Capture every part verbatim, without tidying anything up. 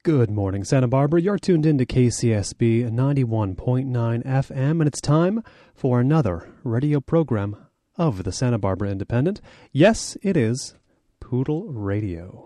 Good morning, Santa Barbara. You're tuned in to K C S B ninety-one point nine F M, and it's time for another radio program of the Santa Barbara Independent. Yes, it is Poodle Radio.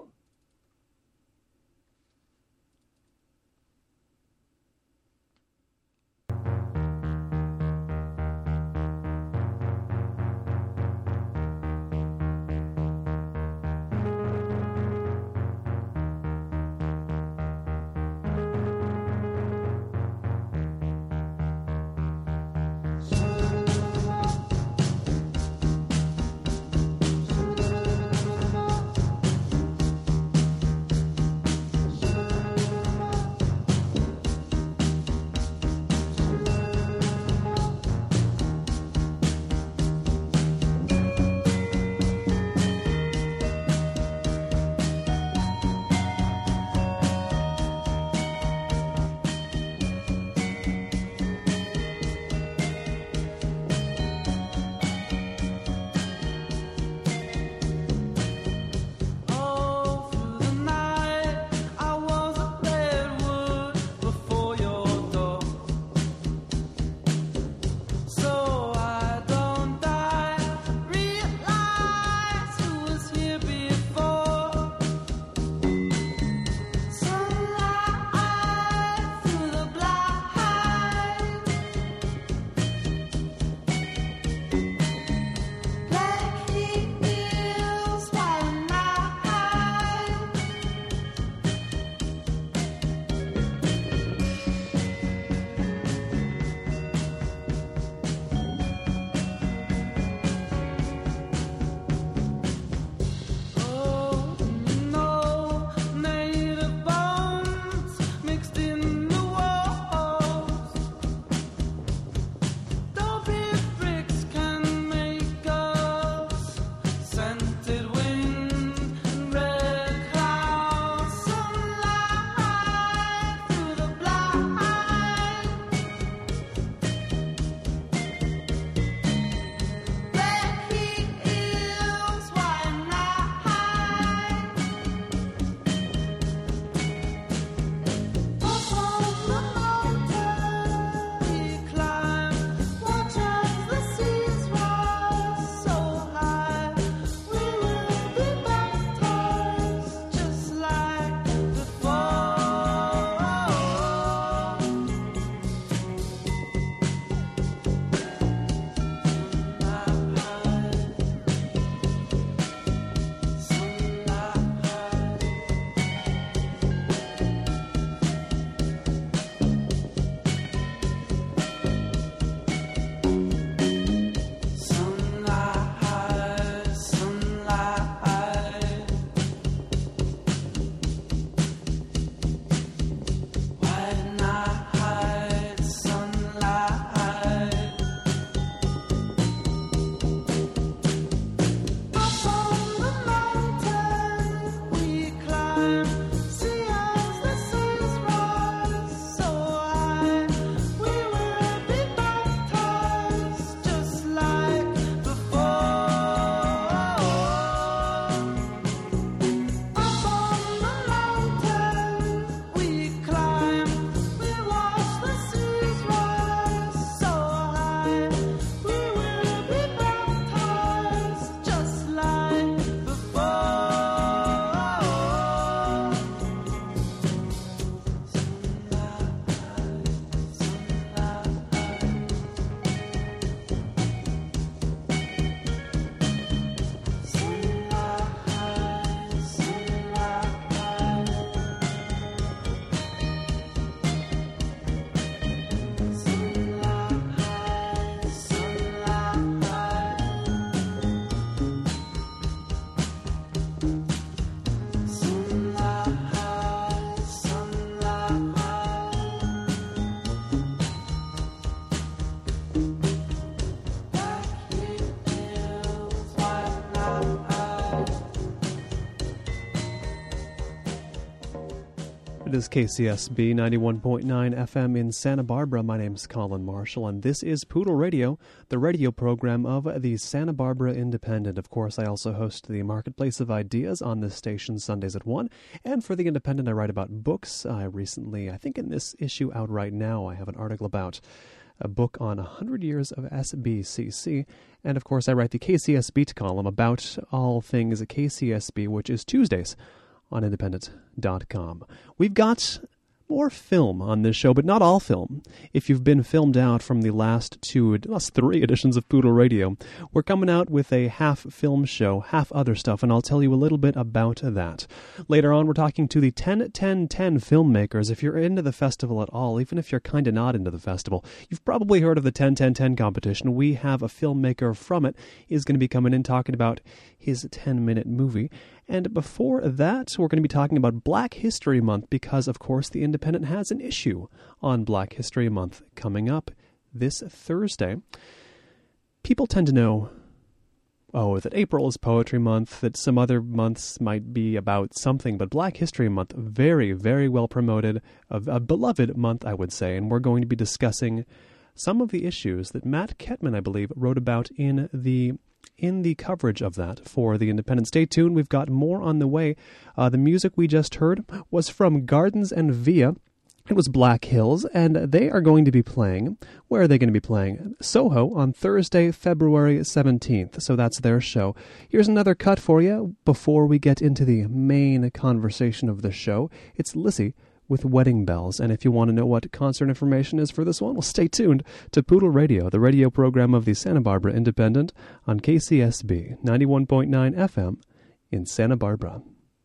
It is K C S B ninety-one point nine F M in Santa Barbara. My name's Colin Marshall, and this is Poodle Radio, the radio program of the Santa Barbara Independent. Of course, I also host the Marketplace of Ideas on this station Sundays at one. And for the Independent, I write about books. I recently, I think in this issue out right now, I have an article about a book on one hundred years of S B C C. And of course, I write the K C S Beat column about all things K C S B, which is Tuesdays on independent dot com. We've got more film on this show, but not all film. If you've been filmed out from the last two, last three editions of Poodle Radio, we're coming out with a half film show, half other stuff, and I'll tell you a little bit about that. Later on, we're talking to the ten ten ten filmmakers. If you're into the festival at all, even if you're kind of not into the festival, you've probably heard of the ten ten ten competition. We have a filmmaker from it is going to be coming in talking about his ten-minute movie. And before that, we're going to be talking about Black History Month because, of course, the Independent has an issue on Black History Month coming up this Thursday. People tend to know, oh, that April is Poetry Month, that some other months might be about something, but Black History Month, very, very well promoted, a, a beloved month, I would say, and we're going to be discussing some of the issues that Matt Kettman, I believe, wrote about in the in the coverage of that for the Independent. Stay tuned. We've got more on the way. Uh, the music we just heard was from Gardens and Via. It was Black Hills, and they are going to be playing. Where are they going to be playing? Soho on Thursday, February seventeenth. So that's their show. Here's another cut for you before we get into the main conversation of the show. It's Lizzie with Wedding Bells. And if you want to know what concert information is for this one, well, stay tuned to Poodle Radio, the radio program of the Santa Barbara Independent on K C S B ninety-one point nine F M in Santa Barbara.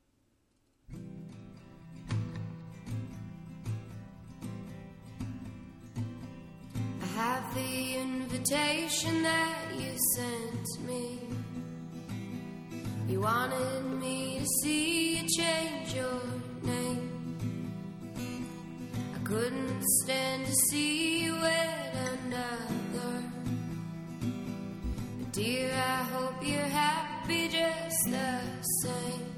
I have the invitation that you sent me. You wanted me to see you change your name. Couldn't stand to see you with another. But dear, I hope you're happy just the same.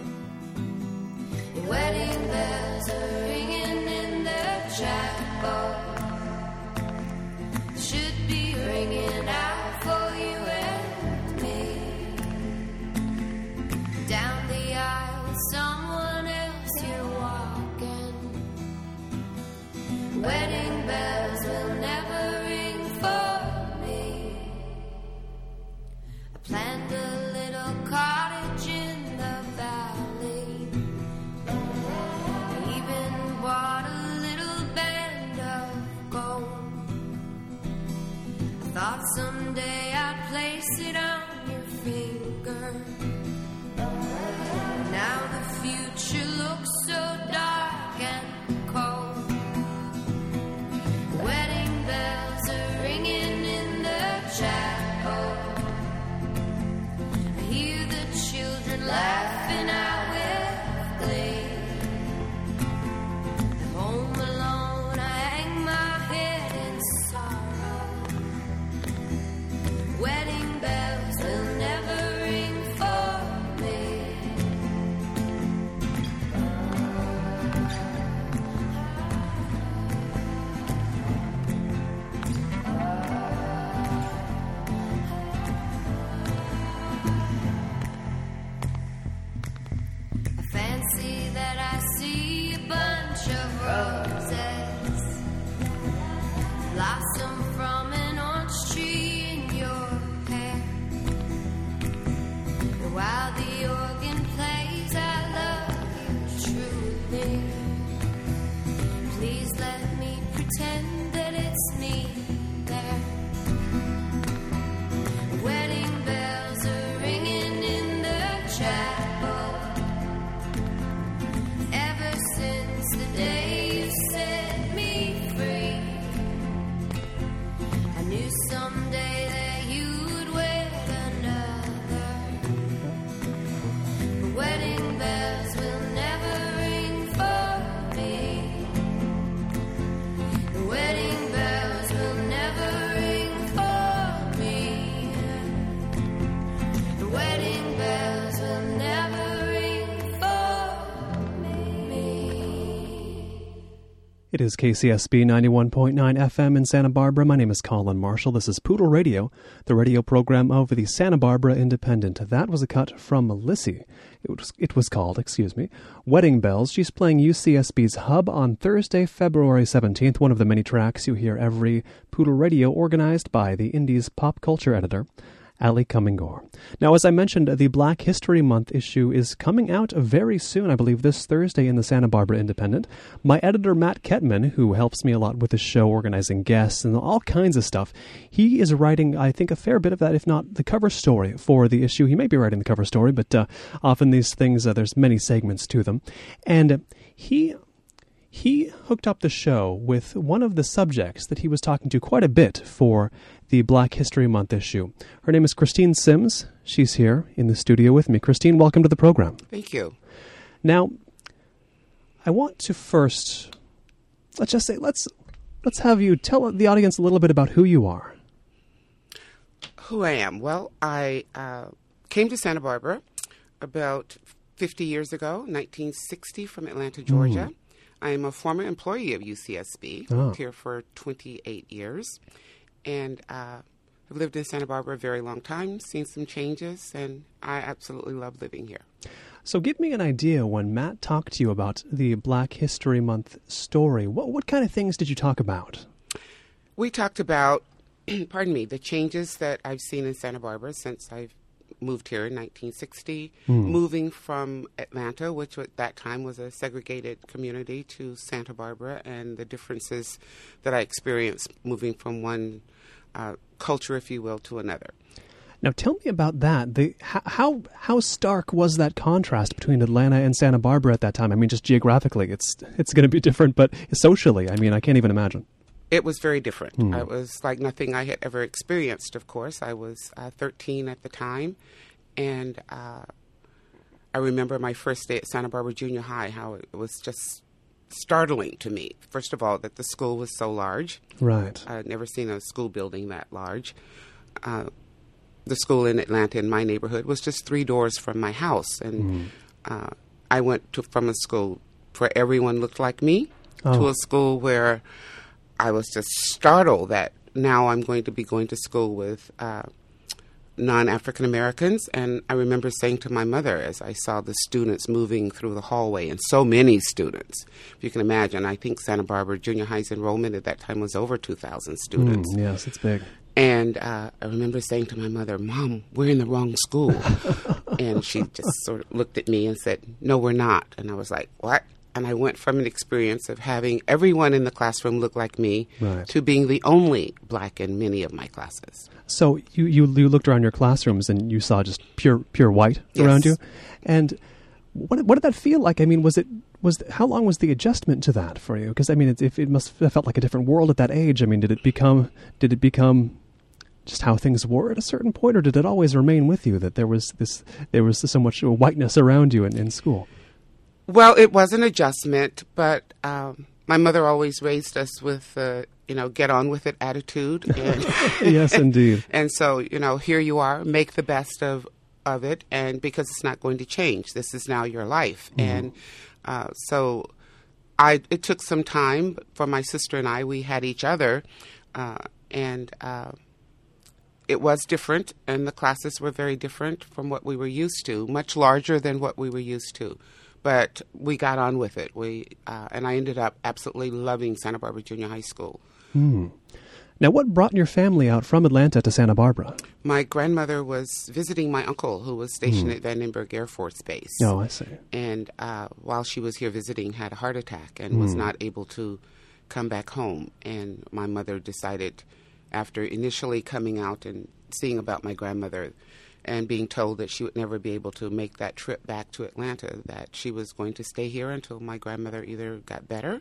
Your wedding bells are ringing in the chapel. Should be ringing out for you and me. Down the aisle with someone else you're walking. Wedding bells will never ring for me. I planned a little cottage in the valley. I even bought a little band of gold. I thought someday I'd place it on your finger. Now the future looks so dark and cold. Wedding bells are ringing in the chapel. I hear the children laughing out with glee. At home alone, I hang my head in sorrow. Wedding bells will never ring for me. Fancy that I see a bunch of roses blossom from an orange tree in your hair. And while the organ plays, I love you truly. Please let me pretend that it's me there. Wedding bells are ringing in the chapel. Ever since the day you set me free, I knew someday that you would wed another. But wedding bells will never ring for me. The wedding It is K C S B ninety-one point nine F M in Santa Barbara. My name is Colin Marshall. This is Poodle Radio, the radio program of the Santa Barbara Independent. That was a cut from Lissy. It was, it was called, excuse me, Wedding Bells. She's playing U C S B's Hub on Thursday, February seventeenth, one of the many tracks you hear every Poodle Radio, organized by the Indies pop culture editor, Ali Cummingore. Now, as I mentioned, the Black History Month issue is coming out very soon, I believe this Thursday in the Santa Barbara Independent. My editor, Matt Ketman, who helps me a lot with the show, organizing guests and all kinds of stuff, he is writing, I think, a fair bit of that, if not the cover story for the issue. He may be writing the cover story, but uh, often these things, uh, there's many segments to them. And he... He hooked up the show with one of the subjects that he was talking to quite a bit for the Black History Month issue. Her name is Christine Sims. She's here in the studio with me. Christine, welcome to the program. Thank you. Now, I want to first, let's just say, let's let's have you tell the audience a little bit about who you are. Who I am? Well, I uh, came to Santa Barbara about fifty years ago, nineteen sixty, from Atlanta, Georgia. Mm. I am a former employee of U C S B. Oh. I've here for twenty-eight years. And uh, I've lived in Santa Barbara a very long time, seen some changes, and I absolutely love living here. So give me an idea, when Matt talked to you about the Black History Month story, what, what kind of things did you talk about? We talked about, pardon me, the changes that I've seen in Santa Barbara since I've moved here in nineteen sixty, mm. moving from Atlanta, which at that time was a segregated community, to Santa Barbara, and the differences that I experienced moving from one uh, culture, if you will, to another. Now, tell me about that. The, how how stark was that contrast between Atlanta and Santa Barbara at that time? I mean, just geographically, it's it's going to be different, but socially, I mean, I can't even imagine. It was very different. Mm. It was like nothing I had ever experienced, of course. I was uh, thirteen at the time, and uh, I remember my first day at Santa Barbara Junior High, how it was just startling to me. First of all, that the school was so large. Right. I had never seen a school building that large. Uh, the school in Atlanta, in my neighborhood, was just three doors from my house. And mm. uh, I went to, from a school where everyone looked like me oh. to a school where I was just startled that now I'm going to be going to school with uh, non-African Americans. And I remember saying to my mother, as I saw the students moving through the hallway, and so many students, if you can imagine, I think Santa Barbara Junior High's enrollment at that time was over two thousand students. Mm, yes, it's big. And uh, I remember saying to my mother, "Mom, we're in the wrong school." And she just sort of looked at me and said, "No, we're not." And I was like, "What?" And I went from an experience of having everyone in the classroom look like me right. to being the only black in many of my classes. So you, you, you looked around your classrooms and you saw just pure pure white yes. around you. And what what did that feel like? I mean, was it was how long was the adjustment to that for you? Because I mean, it, it, it must have felt like a different world at that age. I mean, did it become did it become just how things were at a certain point, or did it always remain with you that there was this there was so much whiteness around you in, in school? Well, it was an adjustment, but um, my mother always raised us with, uh, you know, get on with it attitude. And yes, indeed. And so, you know, here you are, make the best of, of it, and because it's not going to change. This is now your life. Mm-hmm. And uh, so I it took some time for my sister and I. We had each other, uh, and uh, it was different, and the classes were very different from what we were used to, much larger than what we were used to. But we got on with it. We uh, and I ended up absolutely loving Santa Barbara Junior High School. Hmm. Now, what brought your family out from Atlanta to Santa Barbara? My grandmother was visiting my uncle, who was stationed mm. at Vandenberg Air Force Base. Oh, I see. And uh, while she was here visiting, had a heart attack and mm. was not able to come back home. And my mother decided, after initially coming out and seeing about my grandmother and being told that she would never be able to make that trip back to Atlanta, that she was going to stay here until my grandmother either got better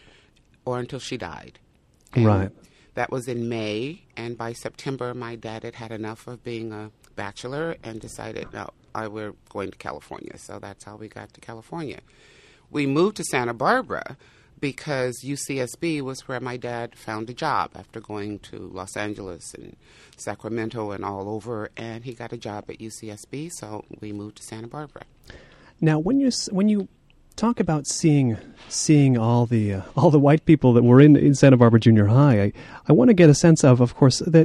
or until she died. And right. That was in May, and by September, my dad had had enough of being a bachelor and decided, no, I, we're going to California. So that's how we got to California. We moved to Santa Barbara because U C S B was where my dad found a job after going to Los Angeles and Sacramento and all over, and he got a job at U C S B, so we moved to Santa Barbara. Now, when you when you talk about seeing seeing all the uh, all the white people that were in, in Santa Barbara Junior High. I, I want to get a sense of, of course, that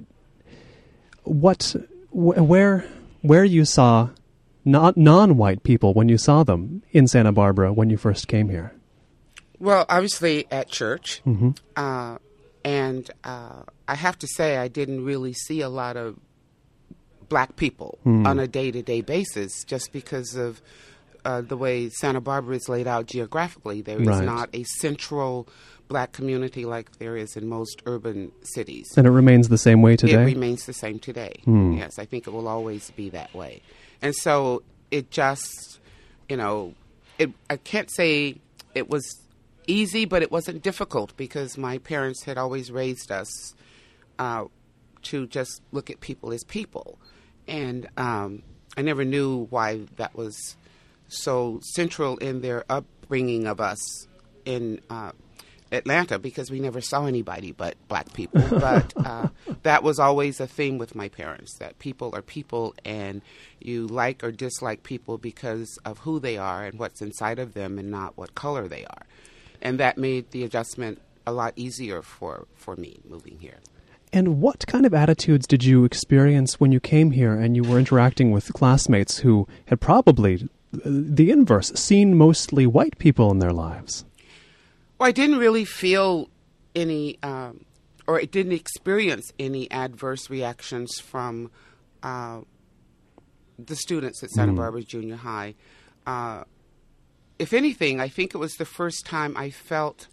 what wh- where where you saw not non-white people when you saw them in Santa Barbara when you first came here. Well, obviously at church, Mm-hmm. uh, and uh, I have to say I didn't really see a lot of black people Mm. on a day-to-day basis, just because of uh, the way Santa Barbara is laid out geographically. There is Right. not a central black community like there is in most urban cities. And it remains the same way today? It remains the same today. Hmm. Yes, I think it will always be that way. And so it just, you know, it, I can't say it was easy, but it wasn't difficult because my parents had always raised us uh, to just look at people as people. And um, I never knew why that was so central in their upbringing of us in uh, Atlanta, because we never saw anybody but black people. But uh, that was always a theme with my parents, that people are people and you like or dislike people because of who they are and what's inside of them and not what color they are. And that made the adjustment a lot easier for, for me moving here. And what kind of attitudes did you experience when you came here and you were interacting with classmates who had probably, uh, the inverse, seen mostly white people in their lives? Well, I didn't really feel any, um, or I didn't experience any adverse reactions from uh, the students at Santa Mm. Barbara Junior High. Uh, if anything, I think it was the first time I felt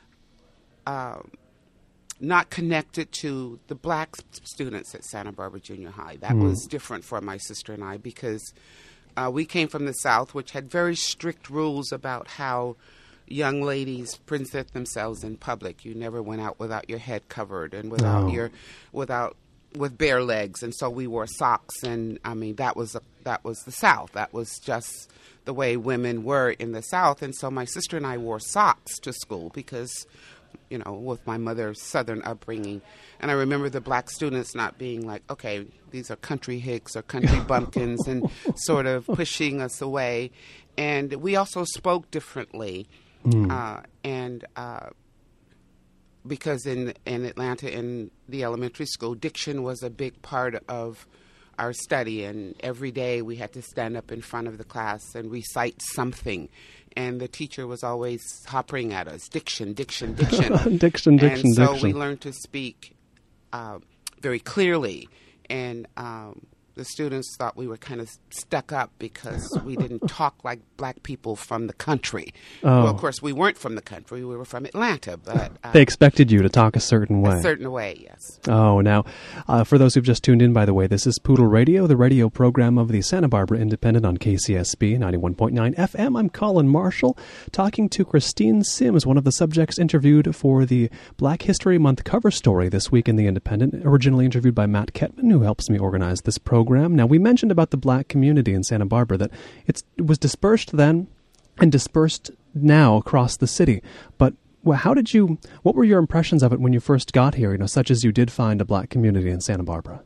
uh, not connected to the black students at Santa Barbara Junior High. That Mm. was different for my sister and I because uh, we came from the South, which had very strict rules about how young ladies present themselves in public. You never went out without your head covered and without Oh. your without with bare legs, and so we wore socks. And I mean that was a, that was the South. That was just the way women were in the South. And so my sister and I wore socks to school because, you know, with my mother's Southern upbringing. And I remember the black students not being like, okay, these are country hicks or country bumpkins, and sort of pushing us away. And we also spoke differently. Mm. Uh, and uh, because in in Atlanta, in the elementary school, diction was a big part of our study. And every day we had to stand up in front of the class and recite something. And the teacher was always hoppering at us, diction, diction, diction. diction, diction, and so diction. we learned to speak uh, very clearly. And um, the students thought we were kind of stuck up because we didn't talk like black people from the country. Oh. Well, of course, we weren't from the country. We were from Atlanta. But uh, They expected you to talk a certain way. a certain way, yes. Oh, now, uh, for those who've just tuned in, by the way, this is Poodle Radio, the radio program of the Santa Barbara Independent on K C S B ninety-one point nine F M. I'm Colin Marshall, talking to Christine Sims, one of the subjects interviewed for the Black History Month cover story this week in the Independent, originally interviewed by Matt Ketman, who helps me organize this program. Now, we mentioned about the black community in Santa Barbara, that it's, it was dispersed then and dispersed now across the city, but well, how did you, what were your impressions of it when you first got here, you know, such as you did find a black community in Santa Barbara?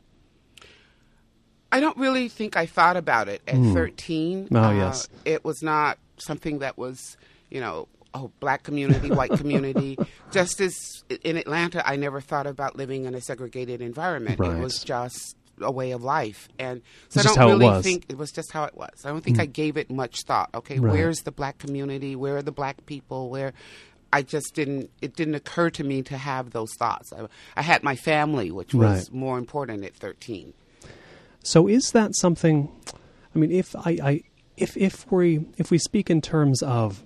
I don't really think I thought about it at Mm. thirteen. Oh, Uh, yes. It was not something that was, you know, oh, black community, white community. Just as in Atlanta, I never thought about living in a segregated environment. Right. It was just a way of life. And so It's I just don't how it really was. think it was just how it was. I don't think I gave it much thought. Okay, Right. where's the black community? Where are the black people? Where I just didn't, it didn't occur to me to have those thoughts. I, I had my family, which was Right. more important at thirteen. So is that something, I mean, if I, I if if we if we speak in terms of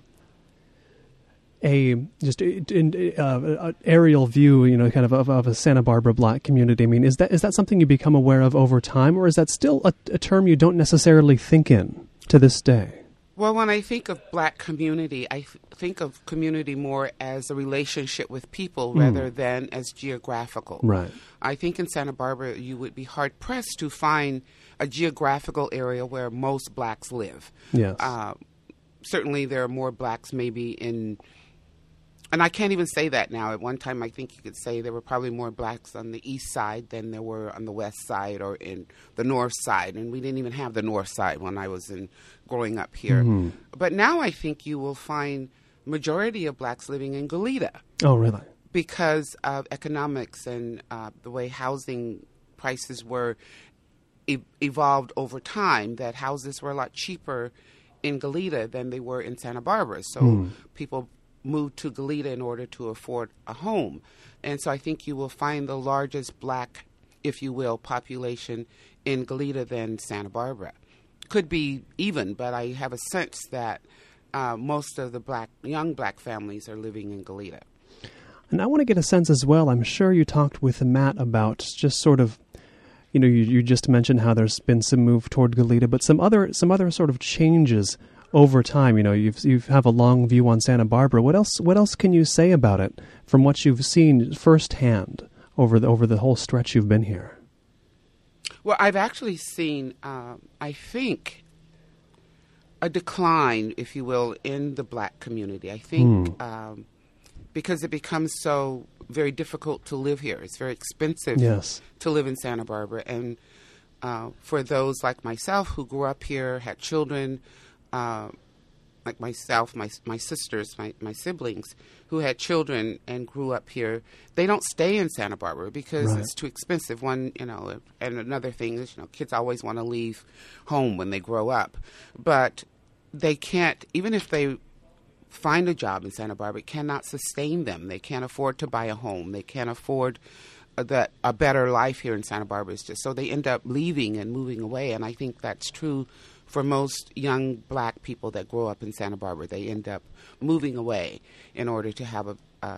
a just an uh, aerial view, you know, kind of, of of a Santa Barbara black community, I mean, is that is that something you become aware of over time, or is that still a, a term you don't necessarily think in to this day? Well, when I think of black community, I th- think of community more as a relationship with people rather than as geographical. Right. I think in Santa Barbara, you would be hard-pressed to find a geographical area where most blacks live. Yes. Uh, certainly there are more blacks maybe in and I can't even say that now. At one time, I think you could say there were probably more blacks on the east side than there were on the west side or in the north side. And we didn't even have the north side when I was in growing up here. Mm-hmm. But now I think you will find majority of blacks living in Goleta. Oh, really? Because of economics and uh, the way housing prices were e- evolved over time, that houses were a lot cheaper in Goleta than they were in Santa Barbara. So mm. people moved to Goleta in order to afford a home. And so I think you will find the largest black, if you will, population in Goleta than Santa Barbara. Could be even, but I have a sense that uh, most of the black young black families are living in Goleta. And I want to get a sense as well, I'm sure you talked with Matt about just sort of, you know, you, you just mentioned how there's been some move toward Goleta, but some other some other sort of changes over time. You know, you've you have a long view on Santa Barbara. What else what else can you say about it from what you've seen firsthand over the over the whole stretch you've been here? Well, I've actually seen, uh, I think, a decline, if you will, in the black community. I think mm. um, because it becomes so very difficult to live here. It's very expensive yes. to live in Santa Barbara. And uh, for those like myself who grew up here, had children, uh, like myself, my my sisters, my, my siblings, who had children and grew up here, they don't stay in Santa Barbara because right. it's too expensive. One, you know, and another thing is, you know, kids always want to leave home when they grow up. But they can't, even if they find a job in Santa Barbara, it cannot sustain them. They can't afford to buy a home. They can't afford a, that, a better life here in Santa Barbara. It's just, so they end up leaving and moving away. And I think that's true for most young black people that grow up in Santa Barbara. They end up moving away in order to have a, a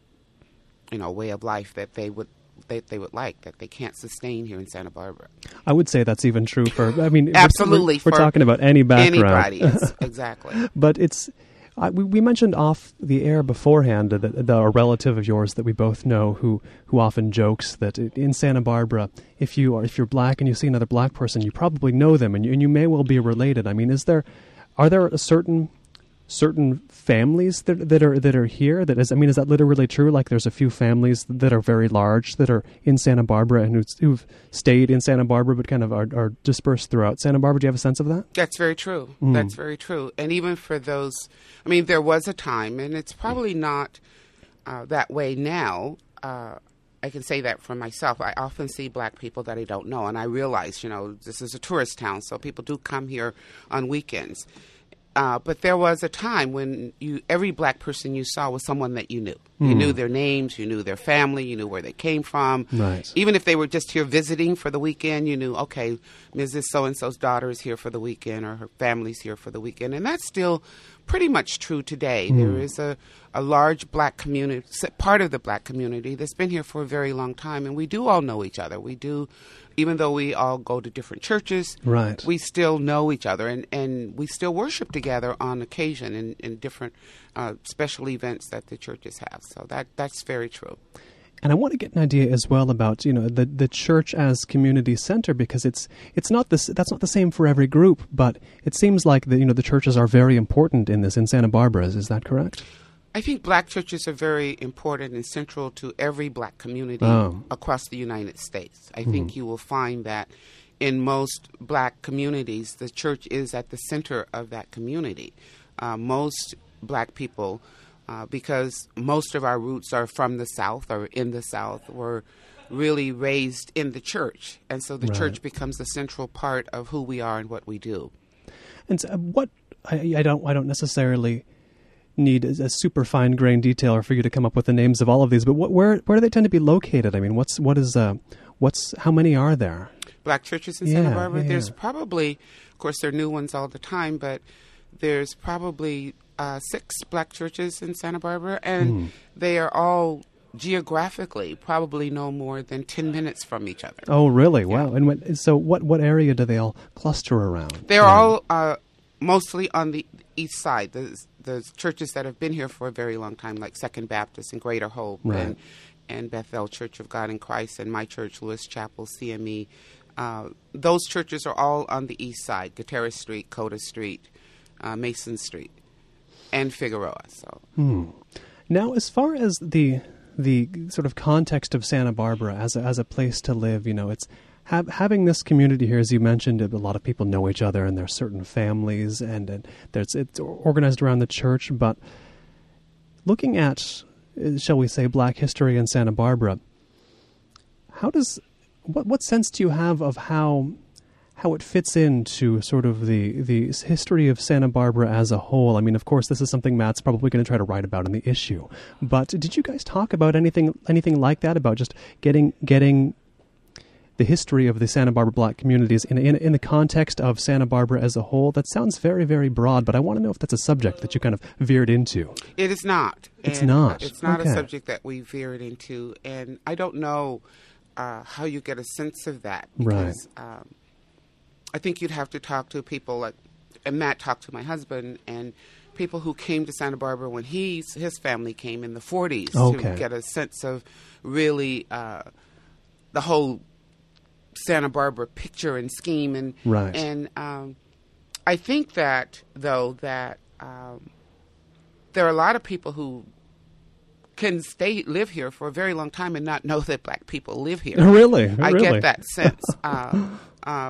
you know, way of life that they would that they would like, that they can't sustain here in Santa Barbara. I would say that's even true for, I mean, absolutely. We're, we're, we're talking about any background. Anybody, yes, exactly. But it's, uh, we, we mentioned off the air beforehand that, that a relative of yours that we both know who, who often jokes that in Santa Barbara, if you are, if you're black and you see another black person, you probably know them and you, and you may well be related. I mean, is there, are there a certain certain families that that are that are here? That is, I mean, is that literally true? Like, there's a few families that are very large that are in Santa Barbara and who've, who've stayed in Santa Barbara, but kind of are, are dispersed throughout Santa Barbara. Do you have a sense of that? That's very true. Mm. That's very true. And even for those, I mean, there was a time, and it's probably not uh, that way now. Uh, I can say that for myself. I often see black people that I don't know, and I realize, you know, this is a tourist town, so people do come here on weekends. Uh, but there was a time when you every black person you saw was someone that you knew. Mm. You knew their names, you knew their family, you knew where they came from. Right. Even if they were just here visiting for the weekend, you knew, okay, Missus So-and-so's daughter is here for the weekend or her family's here for the weekend. And that's still pretty much true today. Mm. There is a, a large black community, part of the black community that's been here for a very long time. And we do all know each other. We do, even though we all go to different churches, right. we still know each other. And, and we still worship together on occasion in, in different uh, special events that the churches have. So that that's very true. And I want to get an idea as well about, you know, the the church as community center, because it's it's not this that's not the same for every group, but it seems like the you know the churches are very important in this in Santa Barbara. Is that correct? I think black churches are very important and central to every black community oh. across the United States. I mm-hmm. think you will find that in most black communities, the church is at the center of that community. Uh, most black people, uh, because most of our roots are from the South or in the South, were really raised in the church. And so the right. church becomes a central part of who we are and what we do. And so what I, I don't I don't necessarily need a, a super fine grained detailer for you to come up with the names of all of these, but what, where where do they tend to be located? I mean, what's what is uh what's how many are there? Black churches in yeah, Santa Barbara. Yeah, there's yeah. probably, of course, there are new ones all the time, but there's probably uh, six black churches in Santa Barbara, and mm. they are all geographically probably no more than ten minutes from each other. Oh, really? Yeah. Wow. And when, so what, what area do they all cluster around? They're um, all uh, mostly on the east side. There's, there's churches that have been here for a very long time, like Second Baptist and Greater Hope right. and, and Bethel Church of God in Christ and my church, Lewis Chapel, C M E. Uh, those churches are all on the east side, Gutierrez Street, Coda Street, uh, Mason Street, and Figueroa. So, hmm. Now, as far as the the sort of context of Santa Barbara as a, as a place to live, you know, it's have, having this community here, as you mentioned, a lot of people know each other, and there's certain families, and, and there's it's organized around the church. But looking at, shall we say, Black history in Santa Barbara, how does what what sense do you have of how how it fits into sort of the, the history of Santa Barbara as a whole? I mean, of course, this is something Matt's probably going to try to write about in the issue. But did you guys talk about anything anything like that, about just getting getting the history of the Santa Barbara Black communities in, in, in the context of Santa Barbara as a whole? That sounds very, very broad, but I want to know if that's a subject that you kind of veered into. It is not. It's and not. It's not okay. a subject that we veered into, and I don't know uh, how you get a sense of that. Because, right. Um, I think you'd have to talk to people like, and Matt talked to my husband, and people who came to Santa Barbara when he's, his family came in the forties okay. to get a sense of really uh, the whole Santa Barbara picture and scheme. And, right. and um, I think that, though, that um, there are a lot of people who can stay live here for a very long time and not know that Black people live here. Really? I really? get that sense. uh, uh,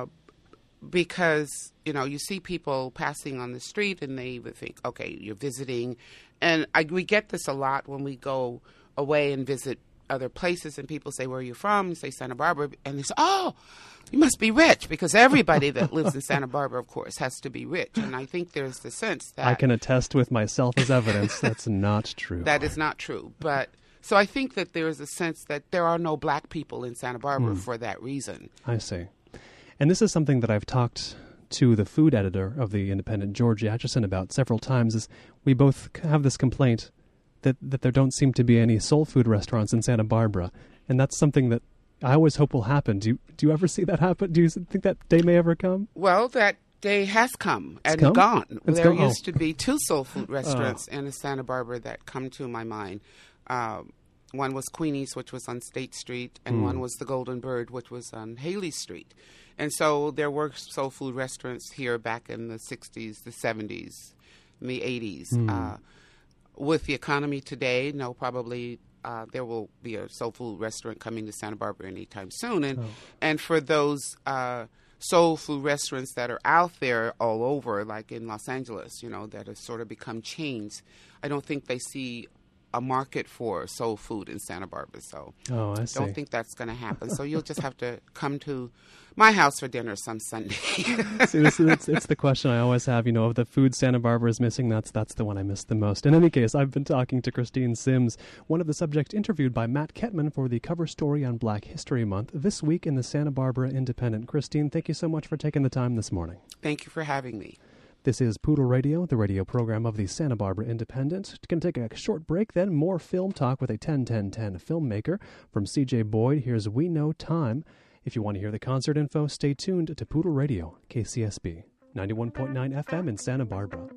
Because, you know, you see people passing on the street and they would think, okay, you're visiting. And I, we get this a lot when we go away and visit other places and people say, where are you from? You say Santa Barbara. And they say, oh, you must be rich, because everybody that lives in Santa Barbara, of course, has to be rich. And I think there's the sense that... I can attest with myself as evidence that's not true. That is not true. But so I think that there is a sense that there are no Black people in Santa Barbara mm. for that reason. I see. And this is something that I've talked to the food editor of the Independent, George Atchison, about several times, is we both have this complaint that, that there don't seem to be any soul food restaurants in Santa Barbara. And that's something that I always hope will happen. Do you, do you ever see that happen? Do you think that day may ever come? Well, that day has come it's and come? gone. It's there gone? used oh. to be two soul food restaurants oh. in Santa Barbara that come to my mind. Um, one was Queenie's, which was on State Street, and mm. one was the Golden Bird, which was on Haley Street. And so there were soul food restaurants here back in the sixties, the seventies, and the eighties. Mm. Uh, with the economy today, no, probably uh, there will be a soul food restaurant coming to Santa Barbara anytime soon. And, oh. and for those uh, soul food restaurants that are out there all over, like in Los Angeles, you know, that have sort of become chains, I don't think they see a market for soul food in Santa Barbara. So oh, I don't think that's going to happen. So you'll just have to come to my house for dinner some Sunday. See, this, it's, it's the question I always have, you know, of the food Santa Barbara is missing, that's that's the one I miss the most. In any case, I've been talking to Christine Sims, one of the subjects interviewed by Matt Kettman for the cover story on Black History Month this week in the Santa Barbara Independent. Christine, thank you so much for taking the time this morning. Thank you for having me. This is Poodle Radio, the radio program of the Santa Barbara Independent. Going to take a short break, then more film talk with a ten ten ten filmmaker. From C J Boyd, here's We Know Time. If you want to hear the concert info, stay tuned to Poodle Radio, K C S B, ninety-one point nine F M in Santa Barbara.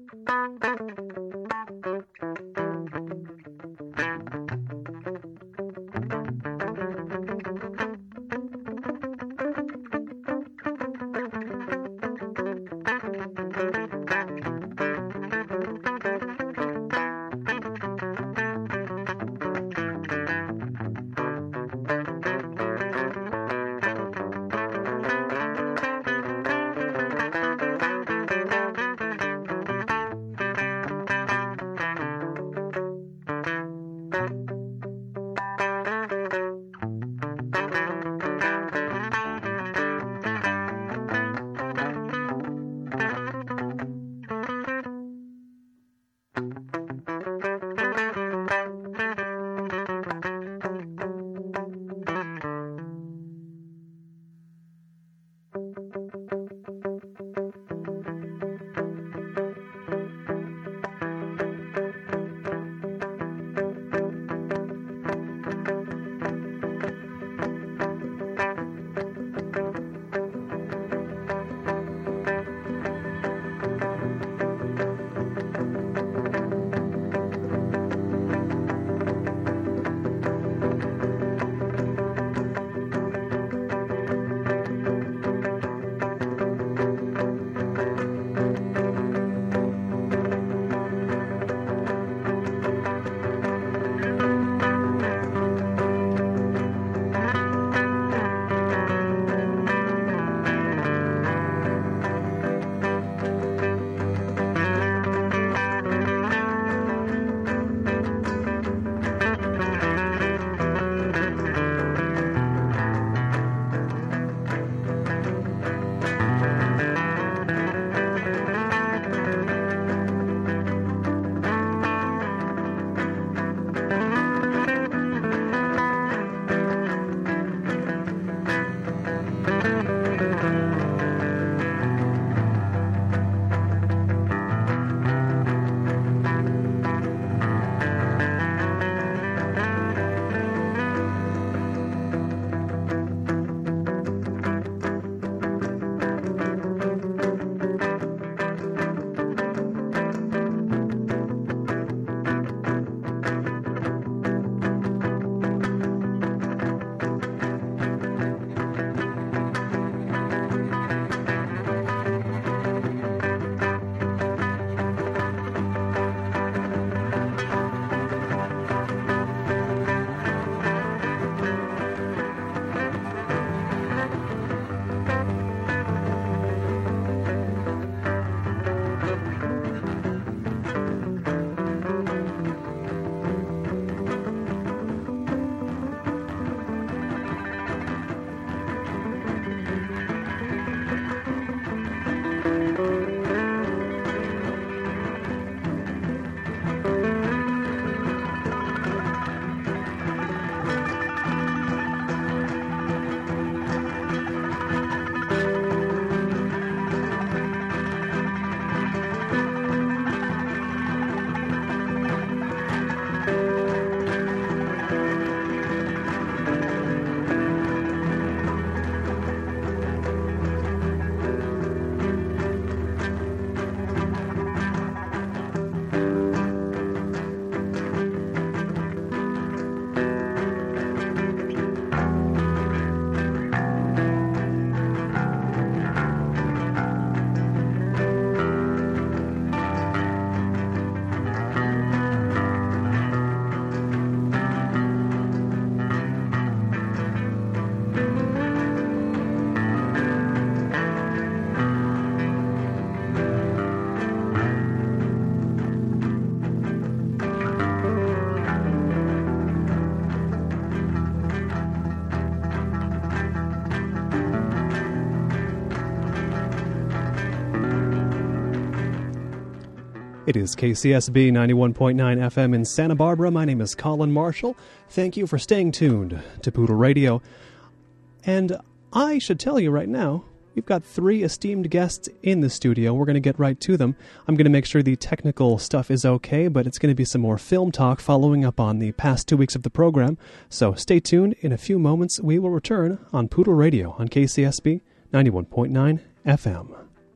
It is K C S B ninety-one point nine F M in Santa Barbara. My name is Colin Marshall. Thank you for staying tuned to Poodle Radio. And I should tell you right now, we've got three esteemed guests in the studio. We're going to get right to them. I'm going to make sure the technical stuff is okay, but it's going to be some more film talk following up on the past two weeks of the program. So stay tuned. In a few moments, we will return on Poodle Radio on K C S B ninety-one point nine F M.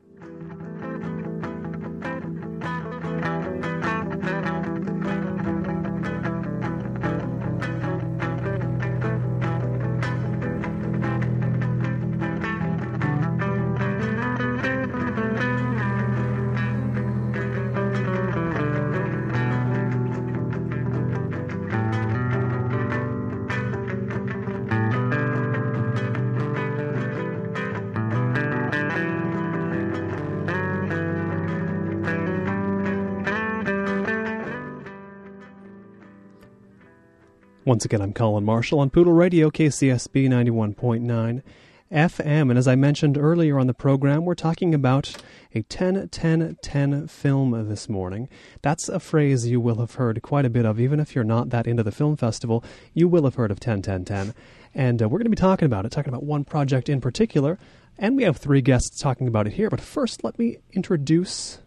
Once again, I'm Colin Marshall on Poodle Radio, K C S B ninety-one point nine F M. And as I mentioned earlier on the program, we're talking about a ten ten ten film this morning. That's a phrase you will have heard quite a bit of. Even if you're not that into the film festival, you will have heard of ten ten ten. And uh, we're going to be talking about it, talking about one project in particular. And we have three guests talking about it here. But first, let me introduce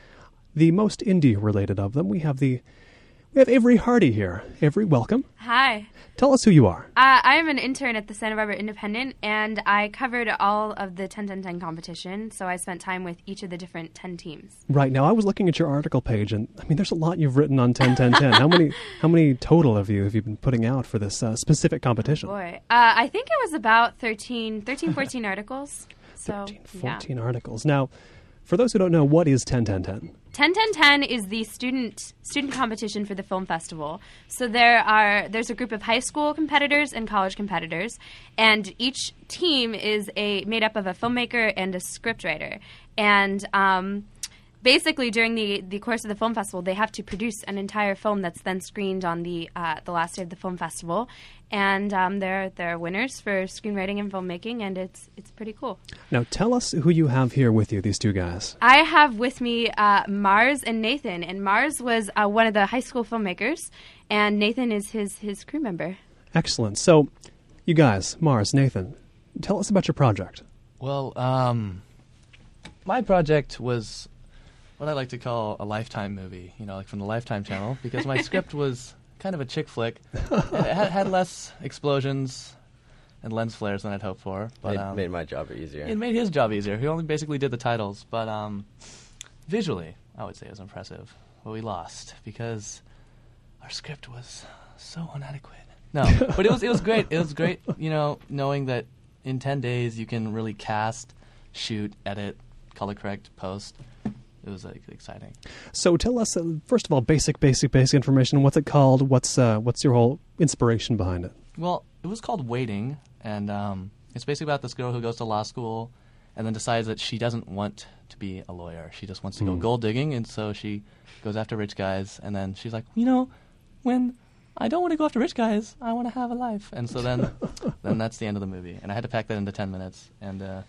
the most indie-related of them. We have the We have Avery Hardy here. Avery, welcome. Hi. Tell us who you are. Uh, I am an intern at the Santa Barbara Independent, and I covered all of the ten ten ten competition, so I spent time with each of the different ten teams. Right. Now, I was looking at your article page, and, I mean, there's a lot you've written on ten ten ten. How many How many total of you have you been putting out for this uh, specific competition? Oh boy. Uh, I think it was about thirteen, thirteen fourteen articles. So, thirteen, fourteen yeah. articles. Now, for those who don't know, what is ten ten ten? ten ten ten is the student student competition for the film festival. So there are there's a group of high school competitors and college competitors, and each team is a made up of a filmmaker and a scriptwriter. And um, basically, during the, the course of the film festival, they have to produce an entire film that's then screened on the uh, the last day of the film festival. And um, they're they're winners for screenwriting and filmmaking, and it's it's pretty cool. Now, tell us who you have here with you, these two guys. I have with me uh, Mars and Nathan, and Mars was uh, one of the high school filmmakers, and Nathan is his his crew member. Excellent. So, you guys, Mars, Nathan, tell us about your project. Well, um, my project was what I like to call a Lifetime movie, you know, like from the Lifetime channel, because my script was kind of a chick flick. It had, had less explosions and lens flares than I'd hoped for. But, it um, made my job easier. It made his job easier. He only basically did the titles. But um, visually, I would say it was impressive. But we lost because our script was so inadequate. No, but it was it was great. It was great, you know, knowing that in ten days you can really cast, shoot, edit, color correct, post. It was like exciting. So tell us, uh, first of all, basic, basic, basic information. What's it called? What's uh, what's your whole inspiration behind it? Well, it was called Waiting, and um, it's basically about this girl who goes to law school and then decides that she doesn't want to be a lawyer. She just wants to go Mm. gold digging, and so she goes after rich guys, and then she's like, you know, when I don't want to go after rich guys, I want to have a life. And so then then that's the end of the movie. And I had to pack that into ten minutes, and uh,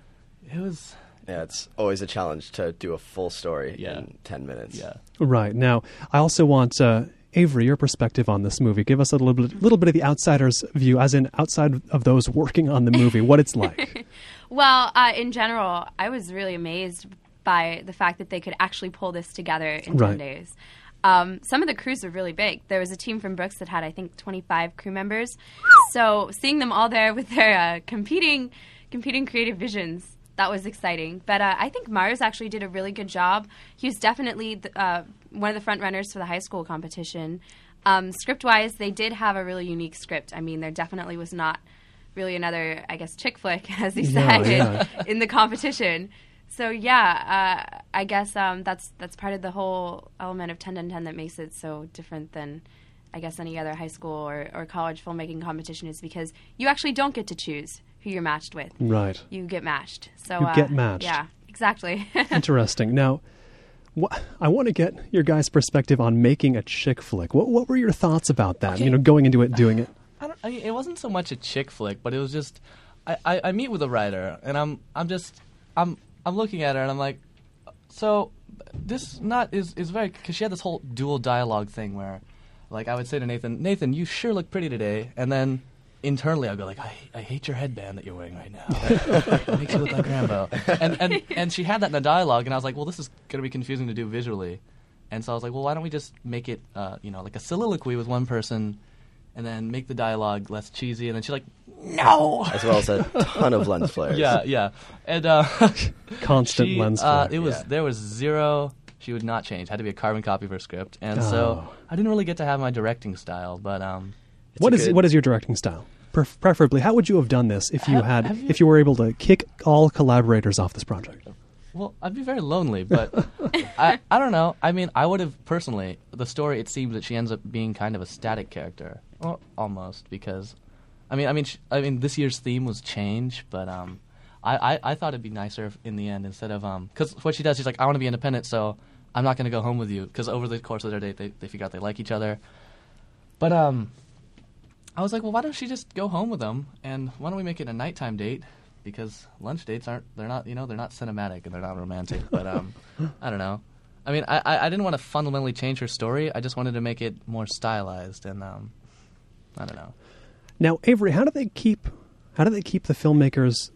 it was... Yeah, it's always a challenge to do a full story Yeah. in ten minutes. Yeah. Right. Now, I also want, uh, Avery, your perspective on this movie. Give us a little bit, little bit of the outsider's view, as in outside of those working on the movie, what it's like. Well, uh, in general, I was really amazed by the fact that they could actually pull this together in Right. ten days. Um, some of the crews were really big. There was a team from Brooks that had, I think, twenty-five crew members. So seeing them all there with their uh, competing, competing creative visions, that was exciting. But uh, I think Mars actually did a really good job. He was definitely the, uh, one of the front runners for the high school competition. Um, script-wise, they did have a really unique script. I mean, there definitely was not really another, I guess, chick flick, as he Yeah, said, yeah. in, in the competition. So yeah, uh, I guess um, that's that's part of the whole element of ten ten ten that makes it so different than, I guess, any other high school or, or college filmmaking competition, is because you actually don't get to choose who you're matched with. Right. You get matched. So You uh, get matched. Yeah, exactly. Interesting. Now, wh- I want to get your guys' perspective on making a chick flick. What, what were your thoughts about that? Okay. You know, going into it, doing it. I don't. I mean, it wasn't so much a chick flick, but it was just. I, I, I meet with a writer, and I'm I'm just I'm I'm looking at her, and I'm like, so this not is is very because she had this whole dual dialogue thing where, like, I would say to Nathan, Nathan, you sure look pretty today, and then internally I'd go like, I I hate your headband that you're wearing right now. It makes you look like Rambo. And and and she had that in the dialogue, and I was like, well, this is gonna be confusing to do visually, and so I was like, well, why don't we just make it, uh, you know, like a soliloquy with one person, and then make the dialogue less cheesy, and then she's like, no. As well as a ton of lens flares. Yeah, yeah, and uh, Constant she, lens uh, flare. it was Yeah. there was zero. She would not change. Had to be a carbon copy of her script, and so Oh. I didn't really get to have my directing style. But um, What a is good- what is your directing style? Pref- preferably, how would you have done this if you Have- had have you- if you were able to kick all collaborators off this project? well, I'd be very lonely. But I I don't know. I mean, I would have personally. The story, it seems that she ends up being kind of a static character, well, almost because, I mean, I mean, sh- I mean, this year's theme was change, but um, I, I, I thought it'd be nicer if in the end instead of um, because what she does, she's like, I want to be independent, so I'm not going to go home with you, because over the course of their date, they they figure out they like each other, but um, I was like, well, why don't she just go home with them, and why don't we make it a nighttime date? Because lunch dates aren't, they're not, you know, they're not cinematic and they're not romantic, but um, I don't know. I mean, I, I I didn't want to fundamentally change her story. I just wanted to make it more stylized, and um, I don't know. Now, Avery, how do they keep how do they keep the filmmakers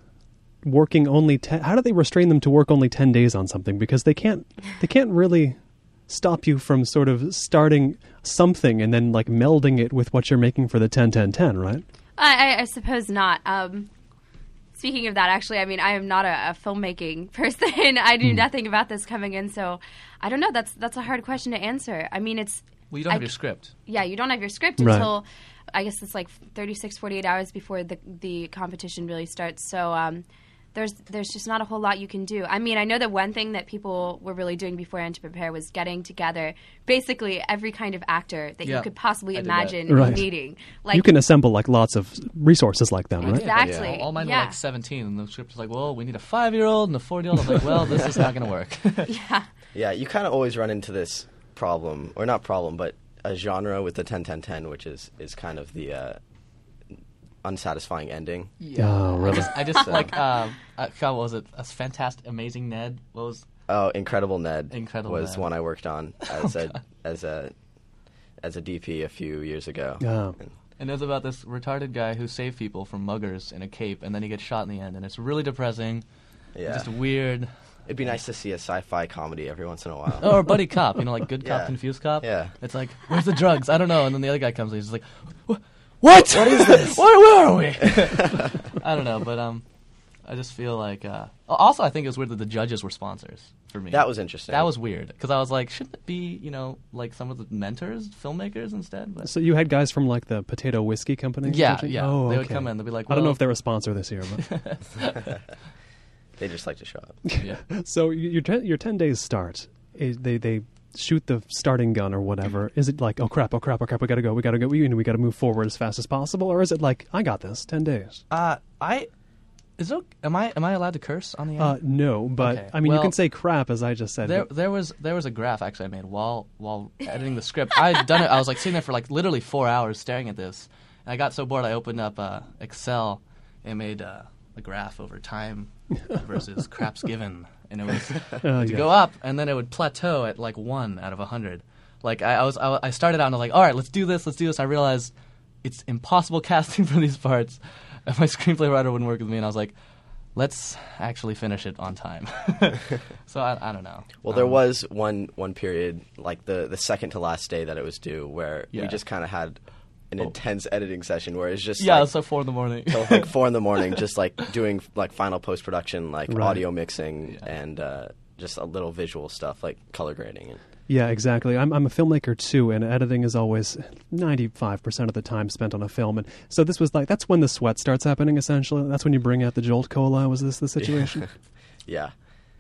working only ten, how do they restrain them to work only ten days on something, because they can't they can't really stop you from sort of starting something and then like melding it with what you're making for the ten ten ten, right? I, I, I suppose not. Um, speaking of that, actually, I mean, I am not a, a filmmaking person. I knew nothing about this coming in, so I don't know. That's that's a hard question to answer. I mean, it's Well, you don't I have your c- script. yeah, you don't have your script Right. until I guess it's like thirty-six, forty-eight hours before the the competition really starts. So um, there's there's just not a whole lot you can do. I mean, I know that one thing that people were really doing beforehand to prepare was getting together basically every kind of actor that Yeah, you could possibly I did imagine that. Right. in a meeting. Like You can assemble like lots of resources like them, right? exactly. All, all mine yeah. were like seventeen, and the script was like, well, we need a five-year-old and a forty-year-old. I was like, well, this is not going to work. yeah. Yeah, you kind of always run into this problem, or not problem, but a genre with the ten ten ten, which is, is kind of the uh, unsatisfying ending. Oh, I really? just, I just like, uh, uh, God, what was it? A fantastic, amazing Ned. What was? Oh, Incredible Ned Incredible was Ned. one I worked on as a as a as a D P a few years ago. Oh. And it was about this retarded guy who saved people from muggers in a cape, and then he gets shot in the end, and it's really depressing. Yeah, Just weird. it'd be nice to see a sci-fi comedy every once in a while. Or a buddy cop, you know, like good cop, Yeah. confused cop. Yeah. It's like, where's the drugs? I don't know. And then the other guy comes and he's just like, "Wh- what? What is this? where, where are we? I don't know, but um, I just feel like. Uh, also, I think it was weird that the judges were sponsors for me. That was interesting. That was weird because I was like, shouldn't it be, you know, like some of the mentors, filmmakers instead? But So you had guys from like the Potato Whiskey Company? yeah, did you? yeah. Oh, They would okay. come in. They'd be like, I don't know well, if they're a sponsor this year, but They just like to show up. yeah. so y- your ten, your ten days start. Is they they shoot the starting gun or whatever. Is it like, oh crap, oh crap, oh crap, we gotta go, we gotta go, we we gotta move forward as fast as possible, or is it like, I got this, ten days? Uh, I is it, am I am I allowed to curse on the air? Uh, no, but Okay, I mean, you well, can say crap as I just said. There, but- there was there was a graph actually I made while while editing the script. I had done it. I was like sitting there for like literally four hours staring at this, and I got so bored I opened up uh, Excel and made uh, a graph over time versus craps given, and it was Oh, to yeah. go up, and then it would plateau at like one out of a hundred. Like I, I was, I, I started out and I was like, all right, let's do this, let's do this. I realized it's impossible casting for these parts, and my screenplay writer wouldn't work with me, and I was like, let's actually finish it on time. So I, I don't know. Well, there Um, was one one period, like the the second to last day that it was due, where Yeah. we just kind of had an Oh. intense editing session where it's just yeah, like, it's like four in the morning. till like four in the morning, just like doing like final post production, like Right. audio mixing, Yeah. and uh, just a little visual stuff like color grading. And Yeah, exactly. I'm I'm a filmmaker too, and editing is always ninety-five percent of the time spent on a film. And so this was like, that's when the sweat starts happening, essentially. That's when you bring out the Jolt Cola. Was this the situation? yeah,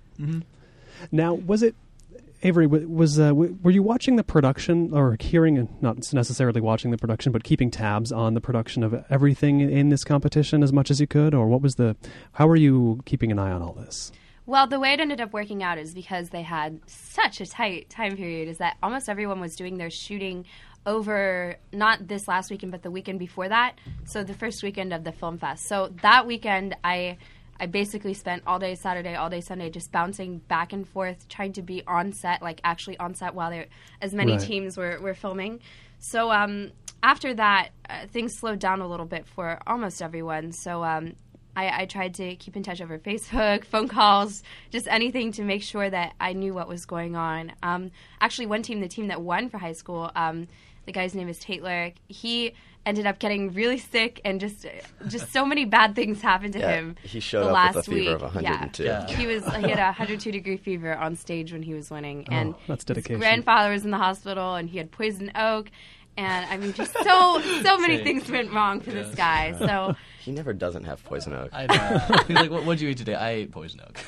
Now, was it, Avery, w- was uh, w- were you watching the production, or hearing, not necessarily watching the production, but keeping tabs on the production of everything in this competition as much as you could? Or what was the, how were you keeping an eye on all this? Well, the way it ended up working out is because they had such a tight time period, is that almost everyone was doing their shooting over, not this last weekend, but the weekend before that. So the first weekend of the Film Fest. So that weekend, I I basically spent all day Saturday, all day Sunday just bouncing back and forth, trying to be on set, like actually on set while there as many Right. teams were, were filming. So um, after that, uh, things slowed down a little bit for almost everyone. So um, I, I tried to keep in touch over Facebook, phone calls, just anything to make sure that I knew what was going on. Um, actually, one team, the team that won for high school, um, the guy's name is Tate Lyric. He ended up getting really sick, and just just so many bad things happened to Yeah, him. he showed the up last with a fever week. of one hundred two. Yeah. Yeah. He was he had a one hundred two degree fever on stage when he was winning, and Oh, that's his dedication. grandfather was in the hospital, and he had poison oak, and I mean, just so so many Same. things went wrong for this guy. So He never doesn't have poison oak. I know. He's like, what would you eat today? I ate poison oak.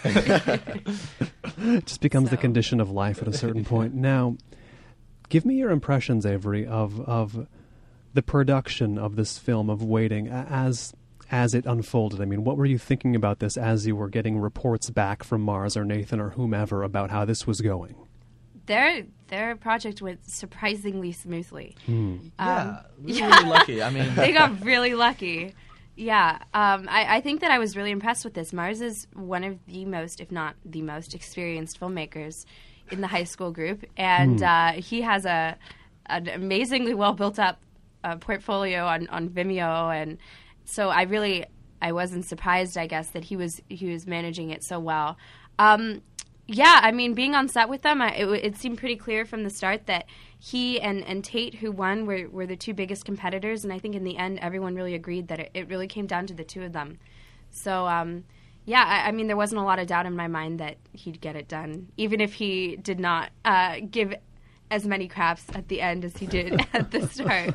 It just becomes the So- condition of life at a certain point. Now, give me your impressions, Avery, of of the production of this film of Waiting a- as as it unfolded. I mean, what were you thinking about this as you were getting reports back from Mars or Nathan or whomever about how this was going? their their project went surprisingly smoothly. yeah, we were yeah. really lucky. I mean, They got really lucky. Yeah, um, I, I think that I was really impressed with this. Mars is one of the most, if not the most, experienced filmmakers in the high school group, and uh, he has a an amazingly well built up uh, portfolio on, on Vimeo, and so I really I wasn't surprised, I guess, that he was he was managing it so well. Um, yeah, I mean, being on set with them, I, it, it seemed pretty clear from the start that he and, and Tate, who won, were, were the two biggest competitors, and I think in the end, everyone really agreed that it, it really came down to the two of them. So, um, yeah, I, I mean, there wasn't a lot of doubt in my mind that he'd get it done, even if he did not uh, give as many craps at the end as he did at the start.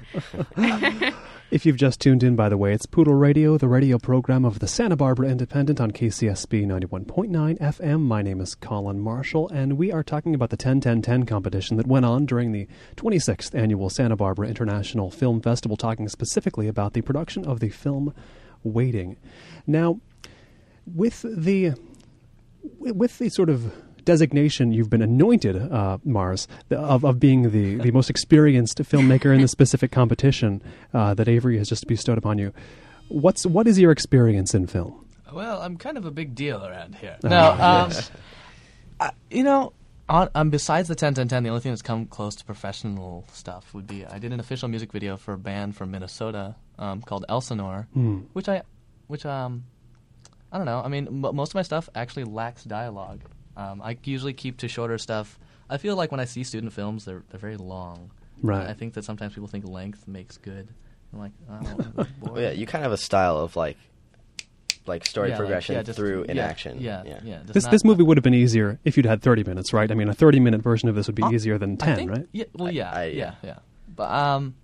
If you've just tuned in, by the way, it's Poodle Radio, the radio program of the Santa Barbara Independent on K C S B ninety-one point nine F M. My name is Colin Marshall, and we are talking about the ten ten ten competition that went on during the twenty-sixth Annual Santa Barbara International Film Festival, talking specifically about the production of the film Waiting. Now, with the with the sort of designation you've been anointed, uh, Mars, the, of, of being the, the most experienced filmmaker in the specific competition uh, that Avery has just bestowed upon you. What's what is your experience in film? well, I'm kind of a big deal around here. Oh, No, um, yes. I, you know, on, um, besides the ten ten ten, the only thing that's come close to professional stuff would be I did an official music video for a band from Minnesota um, called Elsinore, Hmm. which I, which um, I don't know. I mean, m- most of my stuff actually lacks dialogue. Um, I usually keep to shorter stuff. I feel like when I see student films, they're they're very long. Right. I think that sometimes people think length makes good. I'm like, oh, Well, yeah, you kind of have a style of like, like story Yeah, like, progression yeah, just- through yeah, inaction. Yeah, yeah. yeah, just This not- this movie would have been easier if you'd had thirty minutes, right? I mean, a thirty minute version of this would be Uh, easier than I ten, think- right? Yeah. Well, I- yeah, I- yeah, yeah. But um,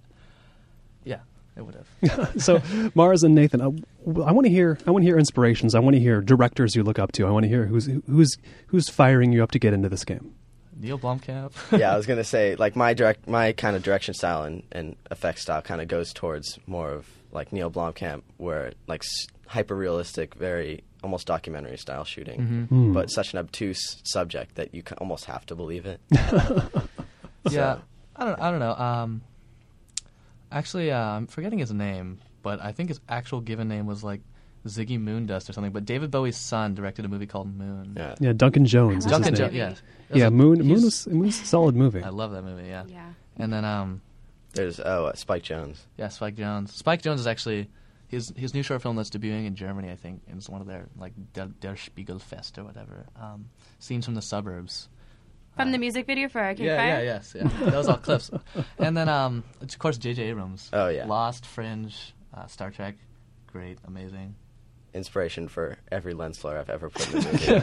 yeah, it would have. So, Mars and Nathan, I, I want to hear. I want to hear inspirations. I want to hear directors you look up to. I want to hear who's who's who's firing you up to get into this game. Neil Blomkamp. Yeah, I was gonna say like my direct, my kind of direction style and, and effect style kind of goes towards more of like Neil Blomkamp, where like s- hyper realistic, very almost documentary style shooting, Mm-hmm. but such an obtuse subject that you ca- almost have to believe it. Yeah, I don't. I don't know. Um, actually, uh, I'm forgetting his name, but I think his actual given name was like Ziggy Moondust or something. But David Bowie's son directed a movie called Moon. Yeah. Yeah, Duncan Jones. is Duncan his name. Jones. Yeah. Yeah, Moon. Moon He's- was, Moon's a solid movie. I love that movie. Yeah. Yeah. And then um, There's oh uh, Spike Jones. yeah, Spike Jones. Spike Jones is actually his his new short film that's debuting in Germany. I think and it's one of their like Der, Der Spiegelfest or whatever. Um, scenes from the suburbs. From Uh, the music video for Arcade Yeah, Fire? yeah, yes, yeah. That was all clips. And then, um, of course, J J Abrams. Oh, yeah. Lost, Fringe, uh, Star Trek, great, amazing. Inspiration for every lens flare I've ever put in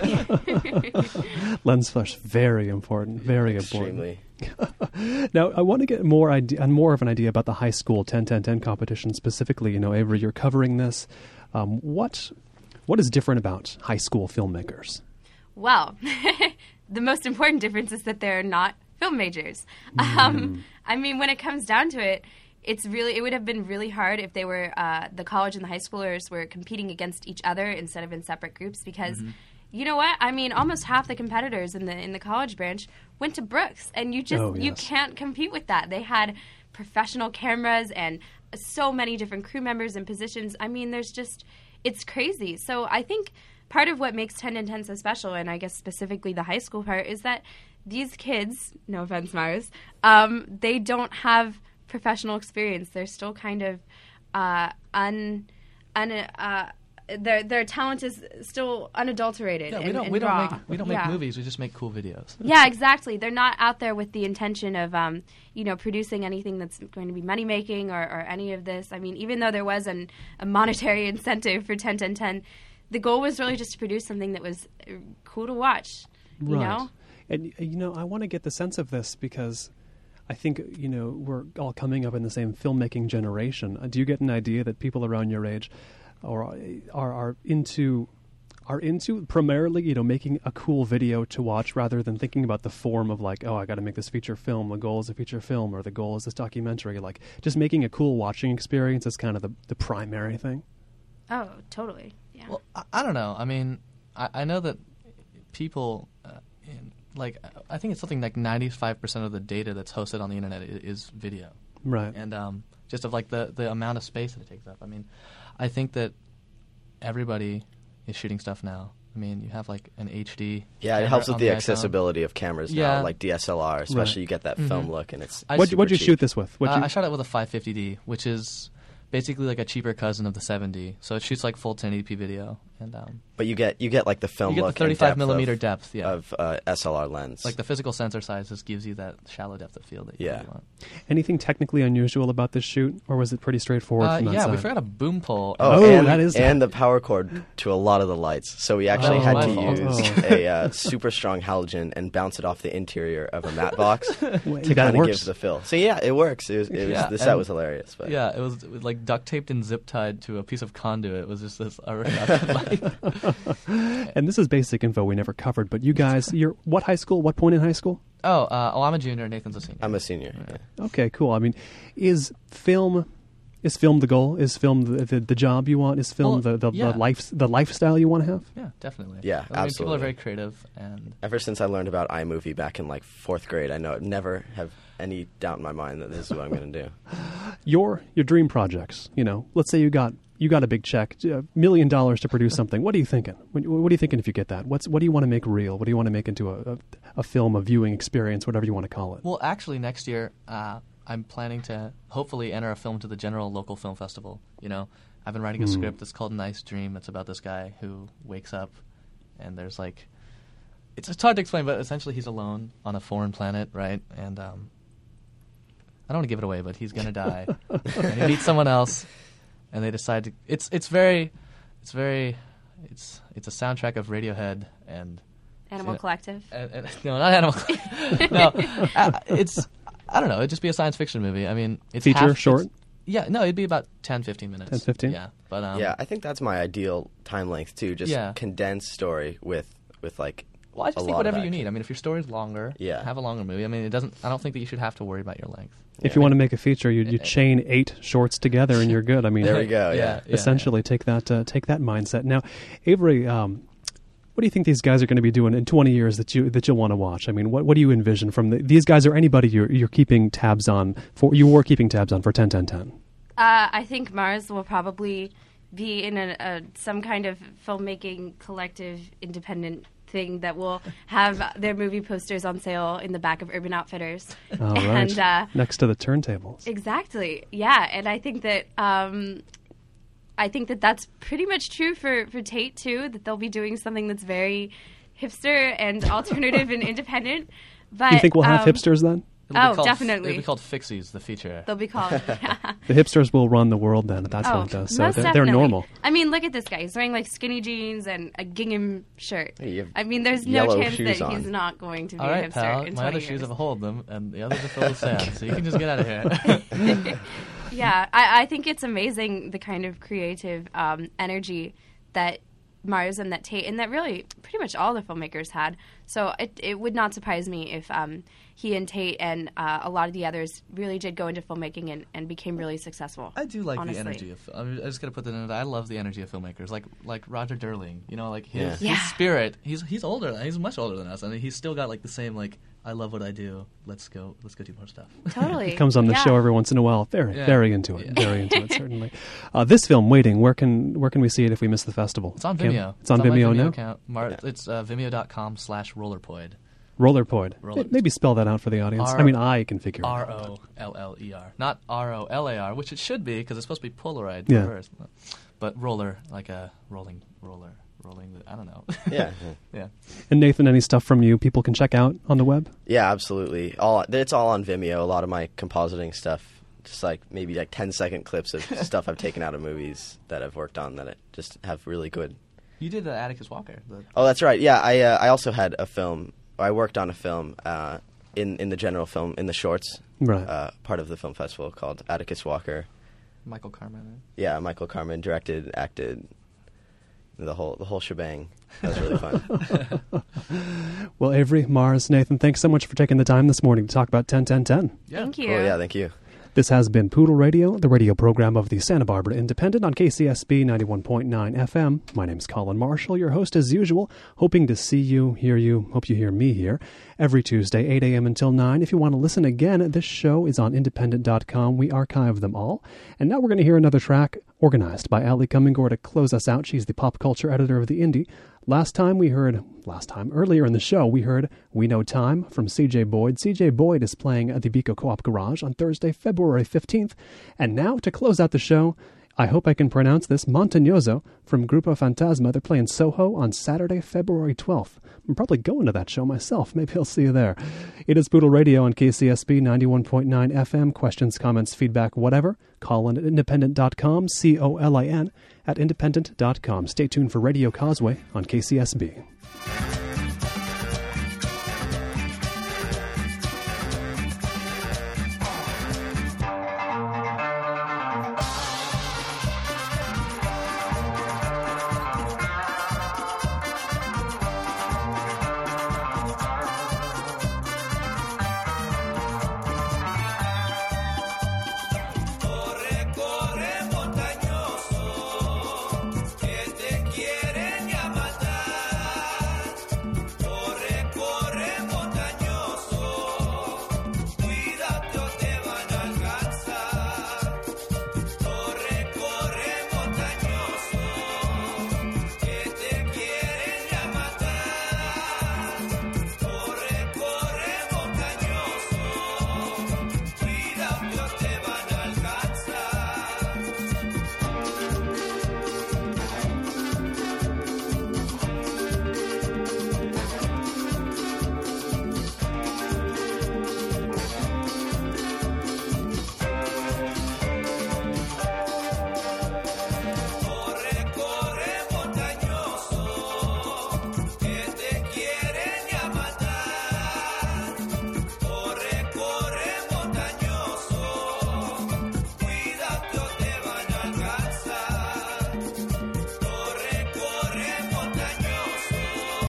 a movie. Lens flash, very important. Very important. Extremely. Now, I want to get more idea, and more of an idea about the high school ten ten ten competition specifically. You know, Avery, you're covering this. Um, what what is different about high school filmmakers? Well, the most important difference is that they're not film majors. Um, I mean, when it comes down to it, it's really it would have been really hard if they were uh, the college and the high schoolers were competing against each other instead of in separate groups because. You know what? I mean, almost half the competitors in the in the college branch went to Brooks, and you just Oh, you yes. can't compete with that. They had professional cameras and so many different crew members and positions. I mean, there's just it's crazy. So I think part of what makes ten ten ten so special, and I guess specifically the high school part, is that these kids, no offense, Mars, um, they don't have professional experience. They're still kind of uh, un, un uh, their their talent is still unadulterated. Yeah, we and, don't and we don't raw. make we don't Yeah. make movies. We just make cool videos. Yeah, exactly. They're not out there with the intention of, um, you know, producing anything that's going to be money making or, or any of this. I mean, even though there was an, a monetary incentive for ten ten ten, the goal was really just to produce something that was uh, cool to watch. You Right. know? And, you know, I want to get the sense of this because I think, you know, we're all coming up in the same filmmaking generation. Uh, Do you get an idea that people around your age or are, are into are into primarily, you know, making a cool video to watch rather than thinking about the form of like, oh, I got to make this feature film. The goal is a feature film or the goal is this documentary. Like just making a cool watching experience is kind of the, the primary thing. Oh, totally. Yeah. Well, I, I don't know. I mean, I, I know that people, uh, in, like, I think it's something like ninety-five percent of the data that's hosted on the internet is, is video. Right. And um, just of like the, the amount of space that it takes up. I mean, I think that everybody is shooting stuff now. I mean, you have like an H D. Yeah, it camera helps with on the iPhone. accessibility of cameras Yeah. now, like D S L R, especially Right. you get that Mhm. film look, and it's I- What'd, super what'd you cheap. shoot this with? What'd Uh, you, I shot it with a five fifty D, which is basically like a cheaper cousin of the seven D. So it shoots like full ten eighty p video, and um, But you get you get like the film you get the look and thirty-five depth millimeter of, depth, yeah. of uh, S L R lens. Like the physical sensor size just gives you that shallow depth of field that you Yeah. really want. anything technically unusual about this shoot, or was it pretty straightforward Uh, from that yeah, side? we forgot a boom pole. Oh, Oh, and, that is- and the power cord to a lot of the lights. So we actually Oh, had my to fault. use Oh. a uh, super strong halogen and bounce it off the interior of a matte box Wait, to that kind of works. give the fill. So yeah, it works. It was, it was, Yeah, the set and- was hilarious. But Yeah, it was, it was like duct taped and zip tied to a piece of conduit. It was just this uh, like, And this is basic info we never covered, but you guys, you're what high school? What point in high school? oh, uh, oh, I'm a junior. Nathan's a senior. I'm a senior. Yeah. Okay, cool. I mean, is film is film the goal? Is film the the, the job you want? Is film Well, the the, yeah. the life the lifestyle you want to have? Yeah, definitely. Yeah, I mean, People are absolutely. very creative, and Ever since I learned about iMovie back in like fourth grade, I know never have any doubt in my mind that this is what I'm going to do. Your your dream projects. You know, let's say you got you got a big check, a million dollars to produce something. What are you thinking? What, what are you thinking if you get that? What's what do you want to make real? What do you want to make into a a, a film, a viewing experience, whatever you want to call it? well, actually, next year uh, I'm planning to hopefully enter a film to the general local film festival. You know, I've been writing a Hmm. script that's called Nice Dream. It's about this guy who wakes up, and there's like, it's it's hard to explain, but essentially he's alone on a foreign planet, right? And um, I don't want to give it away, but he's gonna die, and he meets someone else, and they decide to. It's it's very, it's very, it's it's a soundtrack of Radiohead and. Animal Yeah. Collective. And, and, no, not Animal. no, uh, it's I don't know. It'd just be a science fiction movie. I mean, it's Feature, half, short? it's- Yeah, no, it'd be about ten, fifteen minutes. ten, fifteen? Yeah, but um, yeah, I think that's my ideal time length too. Just Yeah. condensed story with with like. Well, I just a think lot of whatever you action. need. I mean, if your story's longer, Yeah. have a longer movie. I mean, it doesn't. I don't think that you should have to worry about your length. If Yeah. you want to make a feature, you you Uh, chain eight shorts together and you're good. I mean, There we go. Yeah. yeah. essentially take that uh, take that mindset. Now, Avery, um, what do you think these guys are going to be doing in twenty years that you that you'll want to watch? I mean, what what do you envision from the, these guys or anybody you're you're keeping tabs on for? You were keeping tabs on for ten ten ten. Uh, I think Mars will probably be in a, a some kind of filmmaking collective independent thing that will have their movie posters on sale in the back of Urban Outfitters. All right, And uh, next to the turntables. exactly, yeah, and I think that um, I think that that's pretty much true for for Tate too. That they'll be doing something that's very hipster and alternative and independent. But You think we'll have um, hipsters then? It'll be Oh, called, definitely. It'll be called Fixies, the feature. They'll be called. The hipsters will run the world then. That's Oh, what it does. So most they're, they're definitely. normal. I mean, look at this guy. He's wearing like skinny jeans and a gingham shirt. Hey, you have I mean, there's no yellow chance shoes that on. he's not going to be All a right, hipster pal. in My twenty other years. shoes have hold them, and the others are filled with sand, so you can just get out of here. Yeah, I, I think it's amazing the kind of creative um, energy that Mars and that Tate and that really pretty much all the filmmakers had. So it it would not surprise me if um, he and Tate and uh, a lot of the others really did go into filmmaking and, and became really successful. I do like honestly. the energy of. I, mean, I just gotta put that in. I love the energy of filmmakers, like like Roger Derling. You know, like his, Yeah. his Yeah. spirit. He's he's older. He's much older than us, and he's still got like the same like I love what I do. Let's go. Let's go do more stuff. Totally. Comes on the Yeah. show every once in a while. Very, Yeah. very into it. Yeah. Very into it, certainly. Uh, this film, Waiting, where can where can we see it if we miss the festival? It's on Kim? Vimeo. It's on my Vimeo Vimeo now? account. Mar- Yeah. It's uh, vimeo.com slash rollerpoid. Rollerpoid. Roller- Maybe spell that out for the audience. R- I mean, I can figure it R out. O L L E R. Not R O L A R, which it should be because it's supposed to be Polaroid Yeah. reverse. But roller, like a rolling roller. Rolling, the, I don't know. Yeah. yeah. And Nathan, any stuff from you people can check out on the web? Yeah, absolutely. All it's all on Vimeo. A lot of my compositing stuff, just like maybe like ten second clips of stuff I've taken out of movies that I've worked on that I just have really good. You did the Atticus Walker. The, Oh, that's right. Yeah, I uh, I also had a film. I worked on a film uh, in in the general film in the shorts Right. uh, part of the film festival called Atticus Walker. Michael Carmen. Yeah, Michael Carmen directed, acted, the whole the whole shebang. That was really fun. Well, Avery, Mars, Nathan, thanks so much for taking the time this morning to talk about ten ten ten. Yeah. Thank you. Cool. Yeah, thank you. This has been Poodle Radio, the radio program of the Santa Barbara Independent on K C S B ninety-one point nine F M. My name's Colin Marshall, your host as usual, hoping to see you, hear you, hope you hear me here, every Tuesday, eight a.m. until nine. If you want to listen again, this show is on independent dot com. We archive them all. And now we're going to hear another track organized by Ali Cummingore to close us out. She's the pop culture editor of The Indie. Last time we heard, last time, earlier in the show, we heard We Know Time from C J Boyd. C J Boyd is playing at the Beco Co-op Garage on Thursday, February fifteenth. And now, to close out the show, I hope I can pronounce this, Montagnoso from Grupo Fantasma. They're playing Soho on Saturday, February twelfth. I'm probably going to that show myself. Maybe I'll see you there. It is Poodle Radio on K C S B ninety-one point nine F M. Questions, comments, feedback, whatever. Call in at independent dot com, C O L I N, at independent dot com. Stay tuned for Radio Causeway on K C S B.